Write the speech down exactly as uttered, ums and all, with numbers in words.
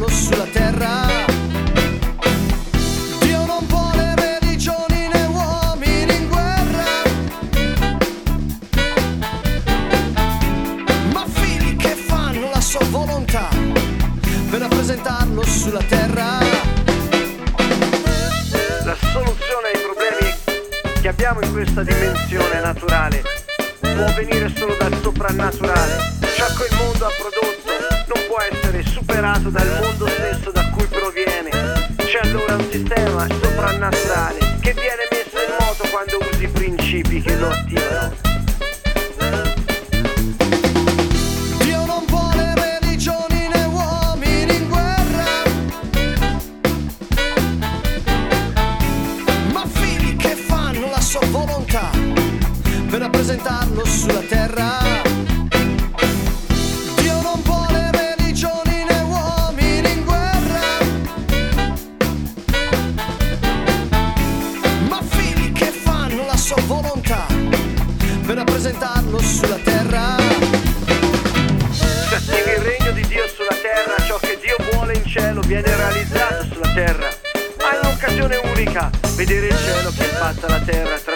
rappresentarlo sulla terra. Dio non vuole religioni né uomini in guerra, ma figli che fanno la sua volontà per rappresentarlo sulla terra. La soluzione ai problemi che abbiamo in questa dimensione naturale può venire solo dal soprannaturale. Ciò che il mondo ha prodotto non può essere superato dal mondo stesso da cui proviene. C'è allora un sistema soprannaturale che viene messo in moto quando usi i principi che lo attivano. Dio non vuole religioni né uomini in guerra, ma figli che fanno la sua volontà per rappresentarlo sulla terra. Dio non vuole religioni né uomini in guerra, ma figli che fanno la sua volontà per rappresentarlo sulla terra. Se attivi il regno di Dio sulla terra, ciò che Dio vuole in cielo viene realizzato sulla terra. Hai un'occasione unica, vedere il cielo che impatta la terra.